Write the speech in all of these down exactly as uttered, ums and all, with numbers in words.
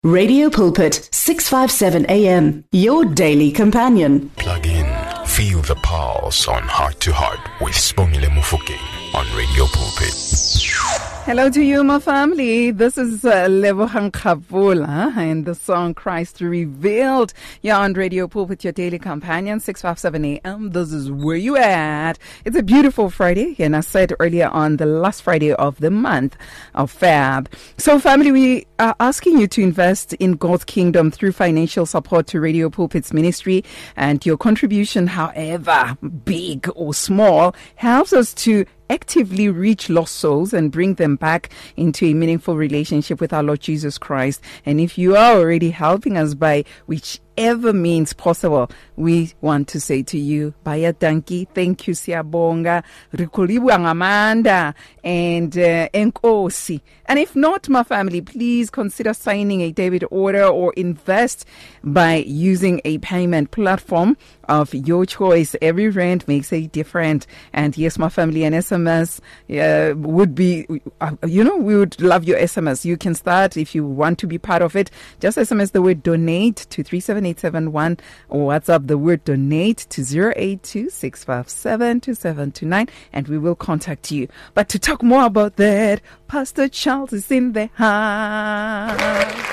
Radio Pulpit, six fifty-seven A M, your daily companion. Plug in, feel the pulse on Heart to Heart with Sibongile Mofokeng on Radio Pulpit. Hello to you, my family. This is uh, Lebohang Khabula and the song Christ Revealed. You're on Radio Pulpit, your daily companion, six fifty-seven A M. This is where you at. It's a beautiful Friday, and I said earlier on the last Friday of the month of Feb. So, family, we are asking you to invest in God's kingdom through financial support to Radio Pulpit's ministry, and your contribution, however big or small, helps us to actively reach lost souls and bring them back into a meaningful relationship with our Lord Jesus Christ. And if you are already helping us by whichever means possible, we want to say to you, Baya Danki, thank you, Siyabonga, Rikulibuang Amanda, and uh, Enkosi. And if not, my family, please consider signing a debit order or invest by using a payment platform of your choice. Every rand makes a difference. And yes, my family, an S M S uh, would be, uh, you know, we would love your S M S. You can start, if you want to be part of it, just S M S the word donate to three seven eight seven one or WhatsApp the word donate to zero eight two six five seven two seven two nine, and we will contact you. But to talk more about that, Pastor Charles is in the house.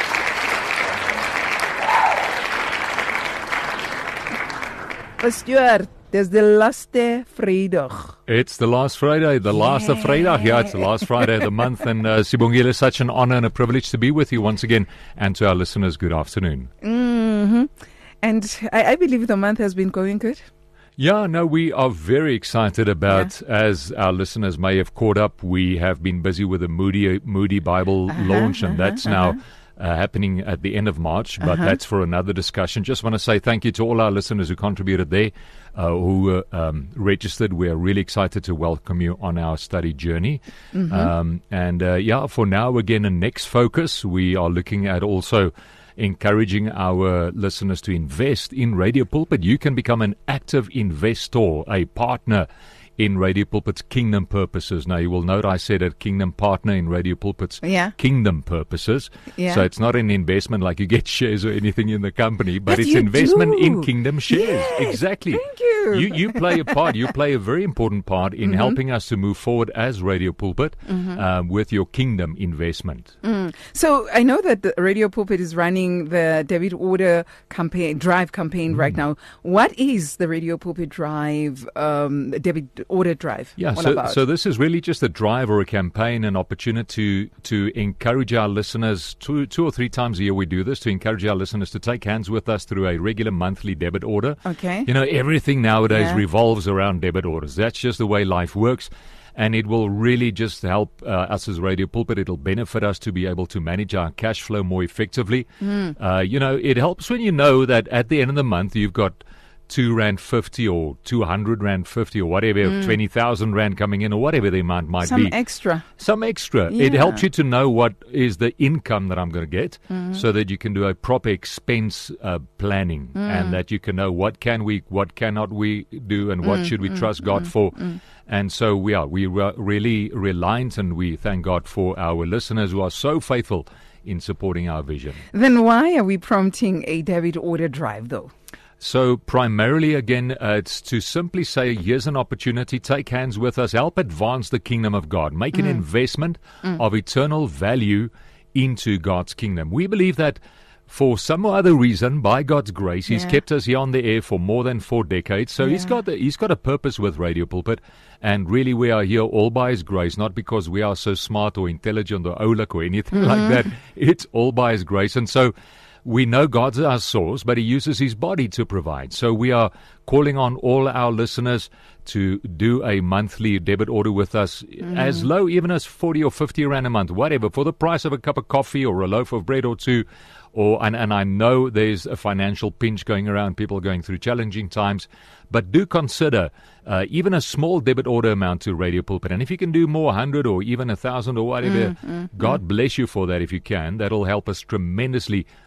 Stuart, there's the laatste Vrydag. It's the last Friday, the last of Vrydag. Yeah, it's the last Friday of the month. And uh, Sibongile, it's such an honor and a privilege to be with you once again. And to our listeners, good afternoon. Mm-hmm. And I, I believe the month has been going good. Yeah, no, we are very excited about, yeah. As our listeners may have caught up, we have been busy with the Moody, Moody Bible uh-huh, launch, and uh-huh, that's uh-huh. now Uh, happening at the end of March, but uh-huh. that's for another discussion. Just want to say thank you to all our listeners who contributed there, uh, who uh, um, registered. We are really excited to welcome you on our study journey. Mm-hmm. Um, and uh, yeah, for now, again, a next focus, we are looking at also encouraging our listeners to invest in Radio Pulpit. You can become an active investor, a partner in Radio Pulpit's kingdom purposes. Now, you will note I said a kingdom partner in Radio Pulpit's yeah. kingdom purposes. Yeah. So it's not an investment like you get shares or anything in the company, but, but it's investment do. in kingdom shares. Yes. Exactly. Thank you. You you play a part. You play a very important part in mm-hmm. helping us to move forward as Radio Pulpit mm-hmm. uh, with your kingdom investment. Mm. So I know that the Radio Pulpit is running the debit order campaign, drive campaign mm. right now. What is the Radio Pulpit drive, um, debit order drive? Yeah, all so, about? so this is really just a drive or a campaign, an opportunity to, to encourage our listeners, two, two or three times a year we do this, to encourage our listeners to take hands with us through a regular monthly debit order. Okay. You know, everything nowadays yeah. revolves around debit orders. That's just the way life works. And it will really just help uh, us as Radio Pulpit. It'll benefit us to be able to manage our cash flow more effectively. Mm. Uh, you know, it helps when you know that at the end of the month you've got two rand fifty or two hundred rand fifty or whatever, mm. twenty thousand rand coming in or whatever the amount might Some be. Some extra. Some extra. Yeah. It helps you to know what is the income that I'm going to get mm. so that you can do a proper expense uh, planning mm. and that you can know what can we, what cannot we do and what mm. should we mm. trust God mm. for. Mm. And so we are. We are really reliant, and we thank God for our listeners who are so faithful in supporting our vision. Then why are we prompting a debit order drive, though? So primarily, again, uh, it's to simply say, here's an opportunity, take hands with us, help advance the kingdom of God, make mm. an investment mm. of eternal value into God's kingdom. We believe that for some other reason, by God's grace, He's yeah. kept us here on the air for more than four decades. So yeah. He's got the, He's got a purpose with Radio Pulpit, and really we are here all by His grace, not because we are so smart or intelligent or oulik or anything mm-hmm. like that. It's all by His grace, and so we know God's our source, but He uses His body to provide. So we are calling on all our listeners to do a monthly debit order with us, mm. as low even as forty or fifty rand a month, whatever, for the price of a cup of coffee or a loaf of bread or two. Or and, and I know there's a financial pinch going around, people going through challenging times, but do consider uh, even a small debit order amount to Radio Pulpit. And if you can do more, one hundred or even one thousand or whatever, mm, mm, God mm. bless you for that if you can. That'll help us tremendously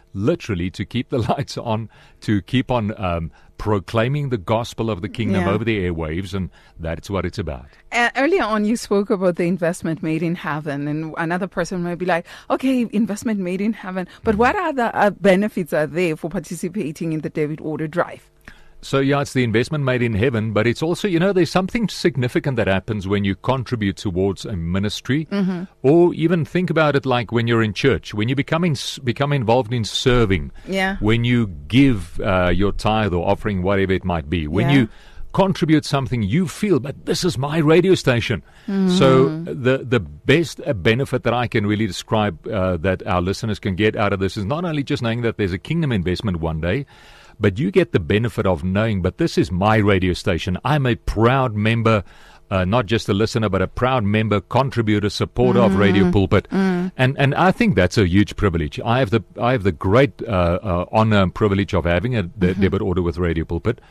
literally to keep the lights on, to keep on um, proclaiming the gospel of the kingdom Yeah. over the airwaves, and that's what it's about. Uh, earlier on, you spoke about the investment made in heaven, and another person might be like, okay, investment made in heaven, but what other uh, benefits are there for participating in the David Order Drive? So, yeah, it's the investment made in heaven, but it's also, you know, there's something significant that happens when you contribute towards a ministry, Mm-hmm. or even think about it like when you're in church, when you become, in, become involved in serving, Yeah. when you give uh, your tithe or offering, whatever it might be, when Yeah. you contribute something, you feel, but this is my radio station. Mm-hmm. So the the best uh, benefit that I can really describe uh, that our listeners can get out of this is not only just knowing that there's a kingdom investment one day, but you get the benefit of knowing, but this is my radio station. I'm a proud member, uh, not just a listener, but a proud member, contributor, supporter of Radio Pulpit. And and I think that's a huge privilege. I have the I have the great uh, uh, honor and privilege of having a the debit order with Radio Pulpit.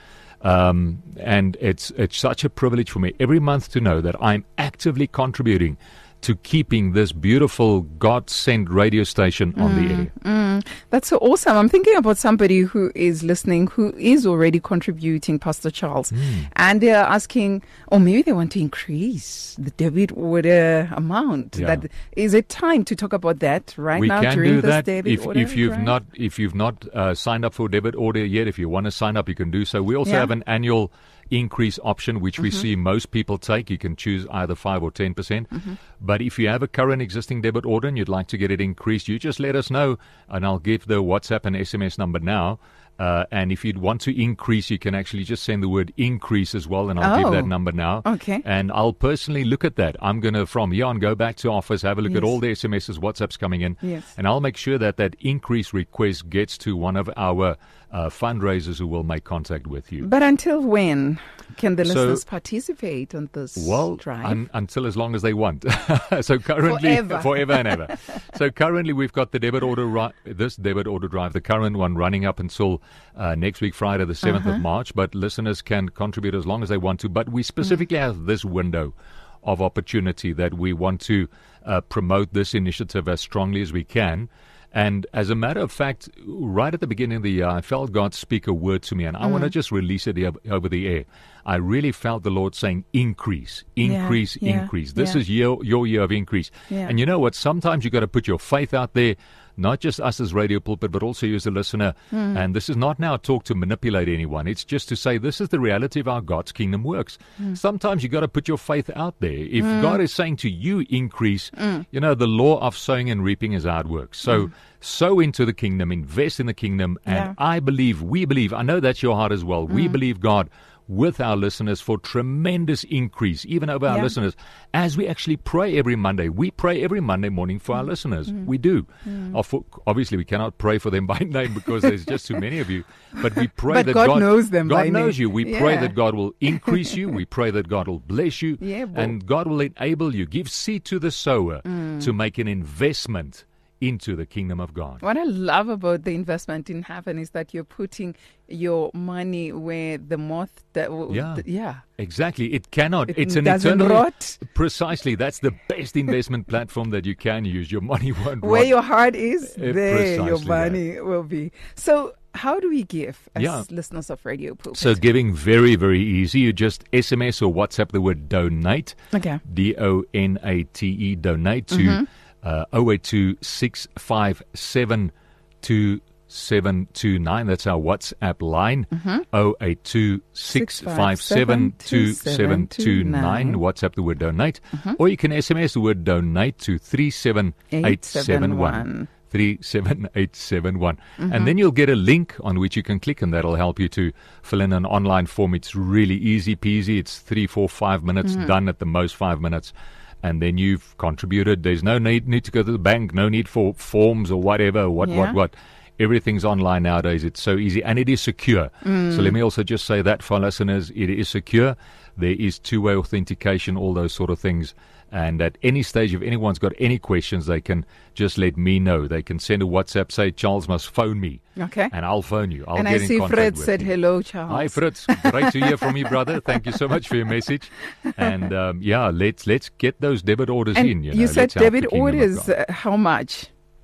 Um, and it's it's such a privilege for me every month to know that I'm actively contributing to keeping this beautiful God-sent radio station on the air. Mm, that's so awesome. I'm thinking about somebody who is listening, who is already contributing, Pastor Charles, and they're asking, or maybe they want to increase the debit order amount. Yeah. That is it time to talk about that right We now can during do this that debit if, order? if you've drive? not if you've not uh, signed up for debit order yet. If you want to sign up, you can do so. We also Yeah. have an annual increase option, which we see most people take. You can choose either five or ten percent. But if you have a current existing debit order and you'd like to get it increased, you just let us know, and I'll give the WhatsApp and S M S number now. Uh, and if you'd want to increase, you can actually just send the word increase as well, and I'll Oh. give that number now. Okay. And I'll personally look at that. I'm going to, from here on, go back to office, have a look at Yes. all the S M Ses, WhatsApps coming in, Yes. and I'll make sure that that increase request gets to one of our uh, fundraisers who will make contact with you. But until when can the So- listeners participate on this Well, drive? un- until as long as they want. So currently, Forever. forever and ever. So currently, we've got the debit order, ri- this debit order drive, the current one running up until uh, next week, Friday, the seventh Uh-huh. of March. But listeners can contribute as long as they want to. But we specifically Mm. have this window of opportunity that we want to uh, promote this initiative as strongly as we can. And as a matter of fact, right at the beginning of the year, I felt God speak a word to me, and I want to just release it here- over the air. I really felt the Lord saying, increase, Yeah, increase, yeah, increase. This yeah. is your, your year of increase. Yeah. And you know what? Sometimes you got to put your faith out there, not just us as Radio Pulpit, but also you as a listener. Hmm. And this is not now talk to manipulate anyone. It's just to say this is the reality of how God's kingdom works. Hmm. Sometimes you got to put your faith out there. If God is saying to you, increase, Hmm. you know, the law of sowing and reaping is how it works. So sow into the kingdom, invest in the kingdom. And Yeah. I believe, we believe, I know that's your heart as well. We believe God with our listeners for tremendous increase, even over our Yeah. listeners, as we actually pray every Monday. We pray every Monday morning for our listeners. We do. Of- Obviously, we cannot pray for them by name because there's just too many of you. But we pray But that God God knows them God by knows name. you. We pray Yeah. that God will increase you. We pray that God will bless you. Yeah, bo- and God will enable you. Give seed to the sower to make an investment into the kingdom of God. What I love about the investment in heaven is that you're putting your money where the moth, that w- Yeah. th- yeah, Exactly. It cannot. It it's an doesn't eternal. rot. Precisely. That's the best investment platform that you can use. Your money won't where rot. your heart is, Uh, there your precisely money will be. So, how do we give as Yeah. listeners of Radio Pulpit? So giving very, very easy. You just S M S or WhatsApp the word donate. okay, D O N A T E, donate to Mm-hmm. uh, oh eight two, six five seven, two seven two nine. That's our WhatsApp line. Mm-hmm. oh eight two, six five seven, two seven two nine. WhatsApp the word donate. Mm-hmm. Or you can S M S the word donate to three seven eight seven one. three seven eight seven one. Mm-hmm. And then you'll get a link on which you can click, and that'll help you to fill in an online form. It's really easy peasy. It's three, four, five minutes, Mm-hmm. done at the most five minutes. And then you've contributed. There's no need, need to go to the bank, no need for forms or whatever, what, Yeah. what, what. Everything's online nowadays. It's so easy, and it is secure. Mm. So let me also just say that for our listeners, it is secure. There is two-way authentication, all those sort of things. And at any stage, if anyone's got any questions, they can just let me know. They can send a WhatsApp, say, Charles must phone me. okay. And I'll phone you. I'll and get I in see contact Fred with said you. hello, Charles. Hi, Fritz. Great to hear from you, brother. Thank you so much for your message. And um, yeah, let's let's get those debit orders And in. You, you know. said Let's help the debit kingdom of orders, God. uh, how much?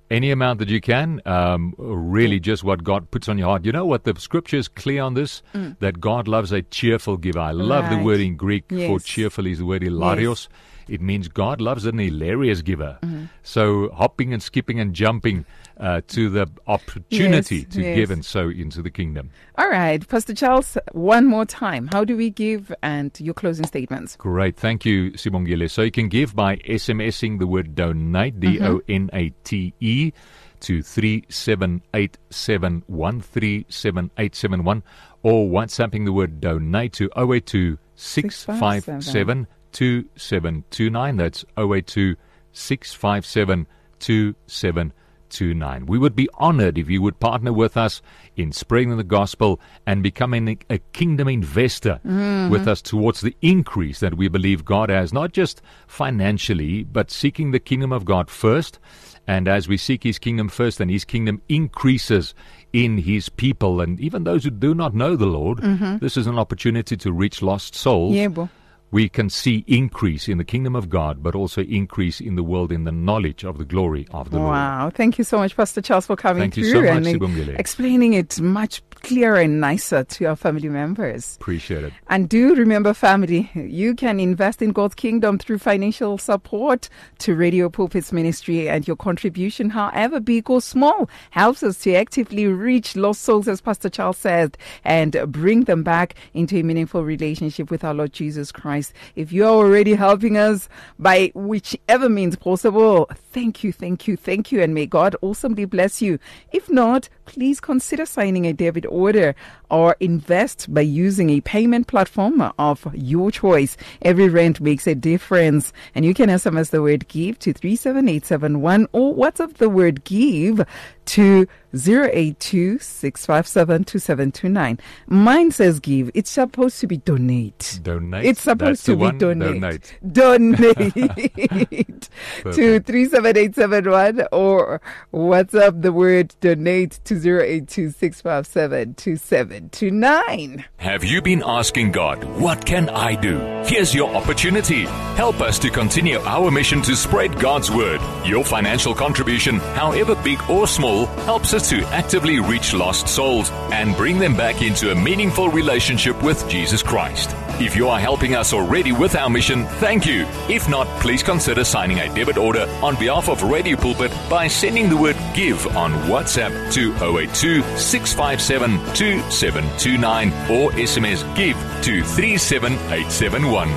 Any amount that you can, um, really just what God puts on your heart. You know what? The scripture is clear on this, mm. that God loves a cheerful giver. I love right. the word in Greek yes. for cheerful is the word hilarios. Yes. It means God loves an hilarious giver. Mm-hmm. So hopping and skipping and jumping uh, to the opportunity yes, to yes. give and sow into the kingdom. All right, Pastor Charles, one more time. How do we give and your closing statements? Great. Thank you, Sibongile. So you can give by SMSing the word donate, D O N A T E, to three seven eight seven one, three seven eight seven one, or WhatsApping the word donate to zero eight two, six five seven, two seven two nine. That's zero eight two, six five seven, two seven two nine. We would be honored if you would partner with us in spreading the gospel and becoming a, a kingdom investor mm-hmm. with us towards the increase that we believe God has, not just financially, but seeking the kingdom of God first. And as we seek His kingdom first, and His kingdom increases in His people, and even those who do not know the Lord, mm-hmm. this is an opportunity to reach lost souls. Yeah, bo. We can see increase in the kingdom of God, but also increase in the world in the knowledge of the glory of the wow. Lord. Wow. Thank you so much, Pastor Charles, for coming Thank through you so and much, Sibongile. explaining it much clearer and nicer to our family members. Appreciate it. And do remember, family, you can invest in God's kingdom through financial support to Radio Pulpit's ministry, and your contribution, however big or small, helps us to actively reach lost souls, as Pastor Charles said, and bring them back into a meaningful relationship with our Lord Jesus Christ. If you are already helping us by whichever means possible, thank you, thank you, thank you, and may God awesomely bless you. If not, please consider signing a debit order or invest by using a payment platform of your choice. Every rent makes a difference, and you can S M S the word give to three seven eight seven one or WhatsApp the word give to zero eight two, six five seven, two seven two nine. Mine says give. It's supposed to be donate. Donate. It's supposed That's to the be one. donate. Donate. Donate to three seven eight seven one or WhatsApp the word donate to zero eight two, six five seven, two seven two nine. Have you been asking God, what can I do? Here's your opportunity. Help us to continue our mission to spread God's word. Your financial contribution, however big or small, helps us to actively reach lost souls and bring them back into a meaningful relationship with Jesus Christ. If you are helping us already with our mission, thank you. If not, please consider signing a debit order on behalf of Radio Pulpit by sending the word give on WhatsApp to zero eight two, six five seven, two seven two nine or S M S give to three seven eight seven one.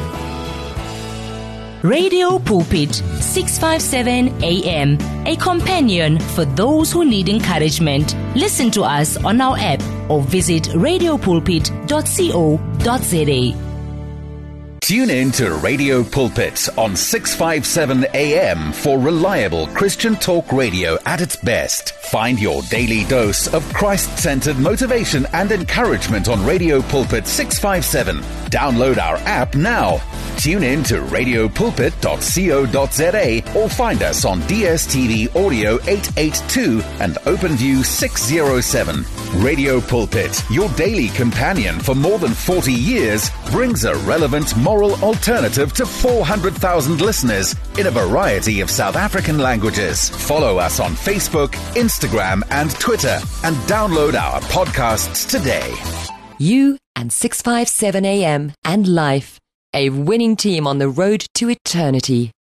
Radio Pulpit, six fifty-seven A M, a companion for those who need encouragement. Listen to us on our app or visit radio pulpit dot co dot za. Tune in to Radio Pulpit on six fifty-seven A M for reliable Christian talk radio at its best. Find your daily dose of Christ-centered motivation and encouragement on Radio Pulpit six fifty-seven. Download our app now. Tune in to radio pulpit dot co dot za or find us on D S T V Audio eight eighty-two and OpenView six oh seven. Radio Pulpit, your daily companion for more than forty years, brings a relevant moral alternative to four hundred thousand listeners in a variety of South African languages. Follow us on Facebook, Instagram, and Twitter, and download our podcasts today. You and six fifty-seven A M and Life, a winning team on the road to eternity.